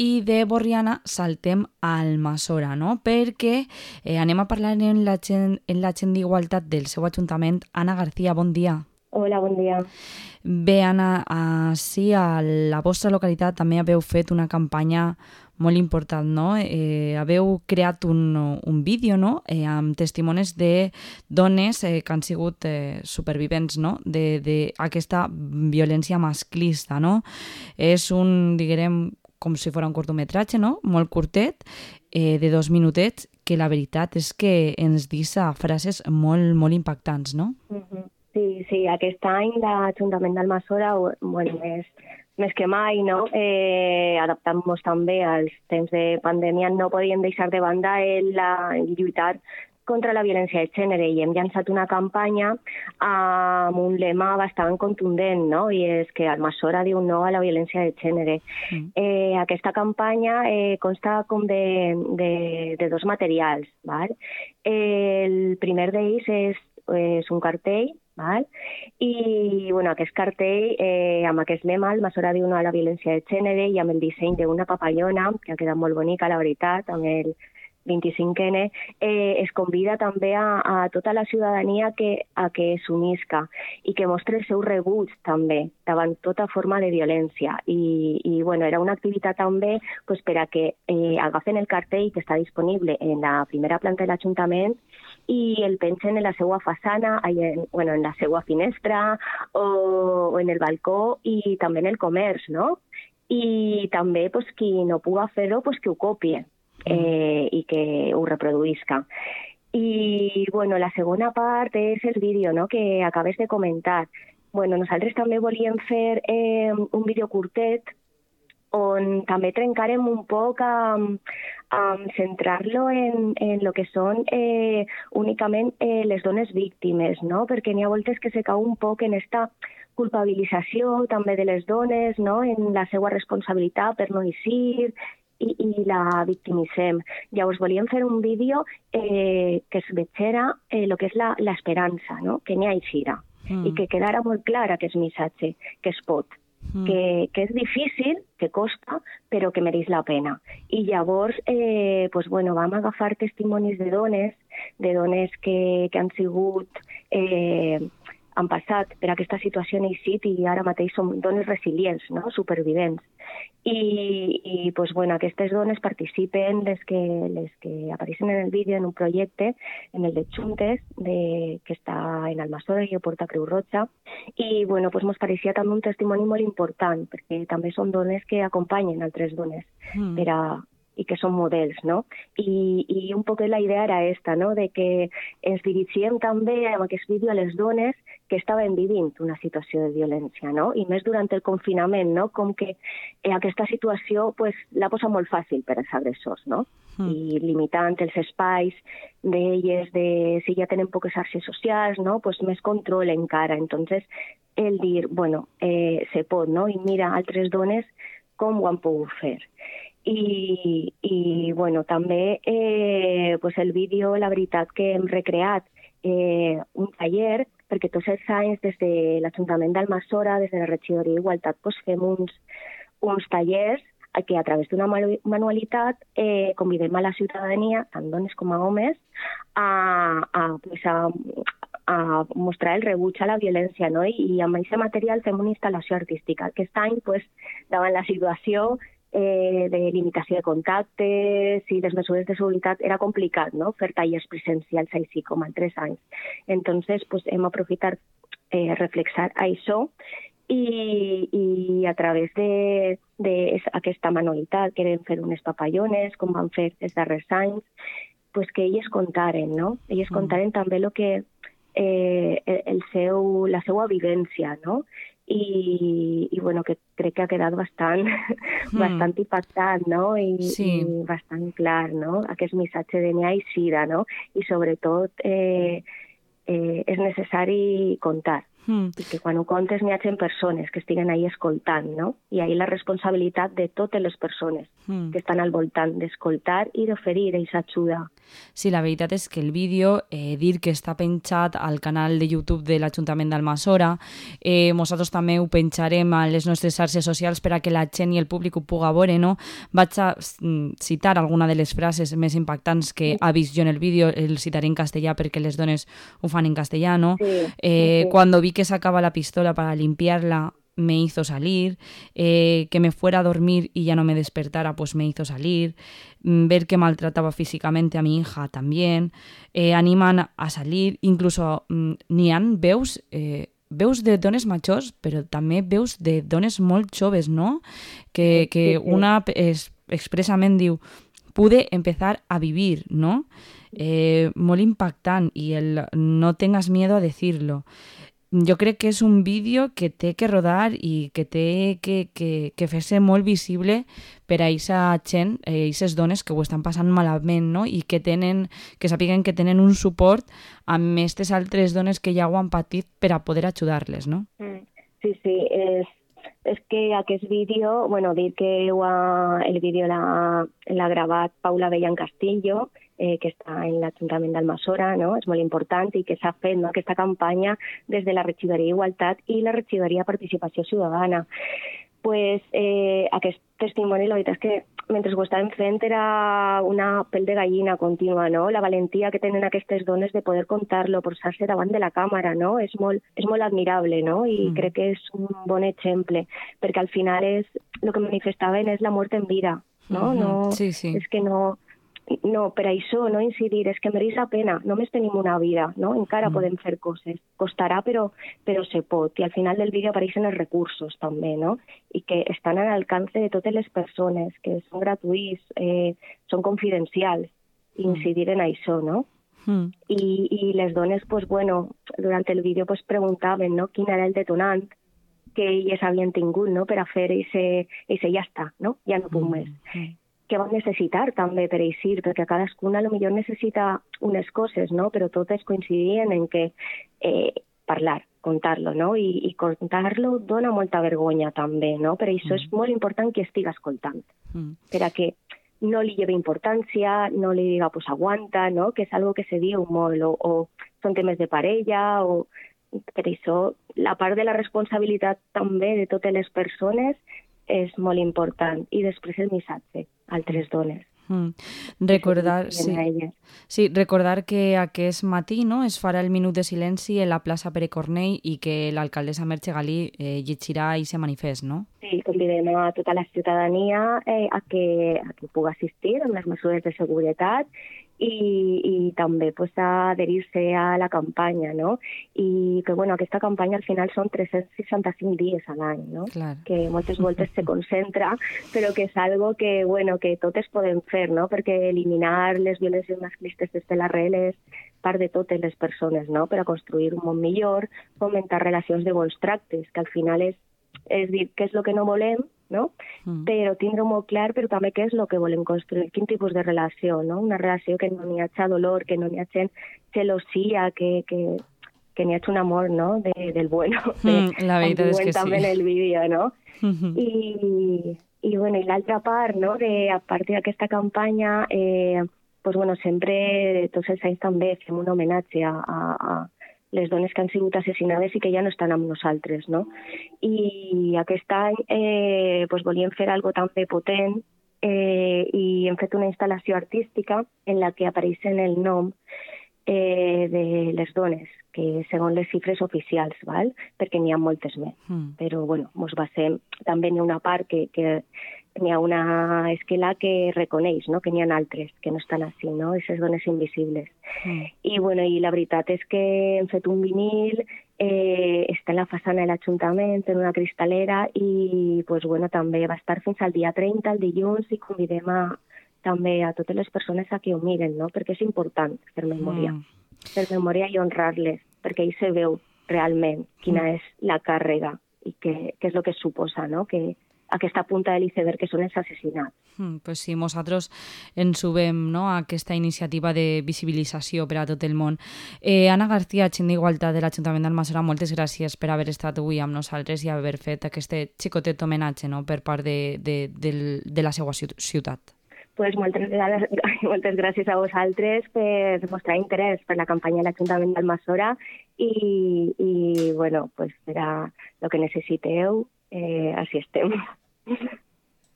I de Borriana saltem a Almassora, no? Perquè anem a parlar amb la gent d'Igualtat del seu ajuntament. Anna García, bon dia. Hola, bon dia. Bé, Anna, sí, a la vostra localitat també haveu fet una campanya molt important, no? Haveu creat un vídeo, no? Amb testimonis de dones que han sigut supervivents, no? D'aquesta violència masclista, no? És diguem, com si fos un curtmetratge, no? Molt curtet, de 2 minutets, que la veritat és que ens deixa frases molt, molt impactants, no? Sí, aquest any l'Ajuntament d'Almassora, bueno, més que mai, no? Adaptant-nos també als temps de pandèmia, no podíem deixar de banda el lluitar contra la violència de gènere i hem llançat una campanya amb un lema bastant contundent, no? I és que Almassora diu no a la violència de gènere. Aquesta campanya consta com de 2 materials, val? El primer d'ells és un cartell, val? I bueno, aquest cartell, amb aquest lema, Almassora diu no a la violència de gènere, i amb el disseny d'una papallona, que ha quedat molt bonica, la veritat, amb el 25N, es convida també a tota la ciutadania a que s'unisca i que mostre el seu rebuig també davant tota forma de violència. I bueno, era una activitat també pues, per a que agafen el cartell que està disponible en la primera planta de l'Ajuntament i el pengen en la seva façana, en la seva finestra o en el balcó i també en el comerç, no? I també pues, qui no puga fer-ho, pues, que ho copie. I que ho reproduïsca. I bueno, la segona part és el vídeo, no?, que acabes de comentar. Bueno, nosaltres també volíem fer un vídeo curtet on també trencarem un poc centrar-lo en lo que són únicament les dones víctimes, no? Perquè n'hi ha voltes que se cau un poc en esta culpabilització també de les dones, no?, en la seva responsabilitat per no eixir, i la victimitzem. Llavors volíem fer un vídeo que es veiera el que és l'esperança, no? Que n'hi ha eixida. I que quedara molt clar aquest missatge, que es pot, que és difícil, que costa, però que mereix la pena. I llavors pues, bueno, vam agafar testimonis de dones que han sigut... han passat per aquesta situació en eixit i ara mateix som dones resilients, no? Supervivents. I pues, bueno, aquestes dones participen, les que apareixen en el vídeo, en un projecte, en el de Juntes, que està en Almassora i Porta Creu Roja, i bueno, pues, mos pareixia també un testimoni molt important, perquè també són dones que acompanyen altres dones i que són models, no? I un poc la idea era esta, no?, de que ens dirigíem també amb aquest vídeo a les dones que estaven vivint una situació de violència, no? I més durant el confinament, no?, com que aquesta situació pues, la posa molt fàcil per als agressors, no? I limitant els espais d'elles, si ja tenen poques xarxes socials, no?, pues més control encara. Entonces, el dir, bueno, se pot, no?, i mira altres dones com ho han pogut fer. I bueno, també pues el vídeo, la veritat que hem recreat un taller, perquè tots els anys des de l'Ajuntament d'Almassora, des de la regidoria d'Igualtat, pues fem uns tallers que a través d'una manualitat convidem a la ciutadania, tant dones com a homes, a mostrar el rebuig a la violència, no? I amb aquest material fem una instal·lació artística. Aquest any, pues, davant la situació de limitació de contactes i les mesures de seguretat era complicat, no?, fer tallers presencials així com altres anys. Entonces, pues, hem aprofitat reflexar això i a través d'aquesta manualitat querem fer unes papallones, com van fer els darrers anys, pues, que elles contaren, no? Elles contaren també lo que la seva vivència, no? I bueno, que crec que ha quedat bastant impactant, no? I bastant clar, no? Aquest missatge de n'hi ha eixida, no? I sobretot és necessari contar I que quan ho contes n'hi hagi persones que estiguen ahí escoltant, no? I ahí la responsabilitat de totes les persones que estan al voltant d'escoltar i d'oferir aquesta ajuda. Sí, la veritat és que el vídeo, dir que està penjat al canal de YouTube de l'Ajuntament d'Almassora, nosaltres també ho penjarem a les nostres xarxes socials per a que la gent i el públic ho puga veure, no? Vaig a citar alguna de les frases més impactants que ha vist jo en el vídeo, el citaré en castellà perquè les dones ho fan en castellà, no? Cuando vi que sacaba la pistola para limpiarla, me hizo salir, que me fuera a dormir y ya no me despertara, pues me hizo salir, ver que maltrataba físicamente a mi hija también, animan a salir, incluso n'hi ha veus de dones majors, però també veus de dones molt joves, no? Que una expressament diu, pude empezar a vivir, no? Molt impactant, i el no tengas miedo a decirlo. Jo crec que és un vídeo que té que rodar i que té que fer-se molt visible per a aquesta gent, aquestes dones que ho estan passant malament, no? I que sàpiguen que tenen un suport amb aquestes altres dones que ja ho han patit per a poder ajudar-les, no? Sí, és que aquest vídeo, dir que el vídeo l'ha gravat Paula Bellan Castillo, que està en l'Ajuntament d'Almassora, no? És molt important, i que s'ha fet aquesta campanya des de la Regidoria d'Igualtat i la Regidoria de Participació Ciutadana. Aquest testimoni, la veritat és que mentre ho estàvem fent era una pell de gallina contínua, no? La valentia que tenen aquestes dones de poder contar-lo, posar-se davant de la càmera, no? És molt admirable, no? I crec que és un bon exemple, perquè al final el que manifestaven és la mort en vida, no? Sí. És que no, per això, no incidir, és que mereix la pena, només tenim una vida, no? Encara podem fer coses, costarà però se pot, i al final del vídeo apareixen els recursos també, no? I que estan a l'alcance de totes les persones, que són gratuïts, són confidencials, incidir en això, no? I les dones, durant el vídeo preguntaven, no?, quin era el detonant que elles havien tingut, no?, per a fer ese ja està, no? Ja no puc més. Que van necessitar també per eixir, perquè cadascuna potser necessita unes coses, no? Però totes coincidien en que parlar, contar-lo, no? I contar-lo dona molta vergonya també, no? Per això és molt important que estiga escoltant, per a que no li lleve importància, no li diga, pues aguanta, no? Que és algo que se diu molt, o són temes de parella, o per això la part de la responsabilitat també de totes les persones és molt important, i després el missatge a altres dones. Recordar que aquest matí, no, es farà el minut de silenci en la plaça Pere Cornell i que l'alcaldessa Merche Galí llegirà i se manifest, no? Sí, convidem a tota la ciutadania a que pugui assistir amb les mesures de seguretat i també a adherir-se a la campanya, no? I que aquesta campanya al final són 365 dies a l'any, no? Clar. Que moltes voltes se concentra, però que és algo que totes podem fer, no? Perquè eliminar les violències masclistes des de l'arrel és part de totes les persones, no? Per a construir un món millor, fomentar relacions de bons tractes, que al final és dir què és el que no volem, no? Però tindre-ho molt clar, però també què és el que volem construir, quin tipus de relació, no? Una relació que no n'hi hagi dolor, que no n'hi hagi gelosia, que n'hi hagi un amor, no? Del bueno. La veritat és que sí. També en el vídeo, no? I l'altra part, no? A partir d'aquesta campanya, sempre, tots els anys també fem un homenatge a les dones que han sigut assassinades i que ja no estan amb nosaltres, no? I aquest any volíem fer algo també potent i hem fet una instal·lació artística en la que apareixen el nom de les dones, que segons les xifres oficials, val? Perquè n'hi ha moltes més. Però, mos basem, també n'hi ha una part que n'hi ha una esquela que reconeix, no? Que n'hi ha altres que no estan així, no? Aquestes dones invisibles. I la veritat és que hem fet un vinil, està en la façana de l'Ajuntament, en una cristalera, i també va estar fins al dia 30, el dilluns, i convidem també a totes les persones a que ho miren, no? Perquè és important fer memòria. Fer memòria i honrar-les, perquè ahí se veu realment quina és la càrrega i què és el que suposa, no? Que aquesta punta de l'iceberg que són els assassinats. Pues sí, nosaltres ens subem, no, a aquesta iniciativa de visibilització per a tot el món. Anna García, agent d'Igualtat de l'Ajuntament d'Almassora, moltes gràcies per haver estat avui amb nosaltres i haver fet aquest xicotet homenatge, no, per part de la seva ciutat. Pues moltes gràcies a vosaltres per mostrar interès per la campanya de l'Ajuntament d'Almassora i bueno, pues per a el que necessiteu, així estem.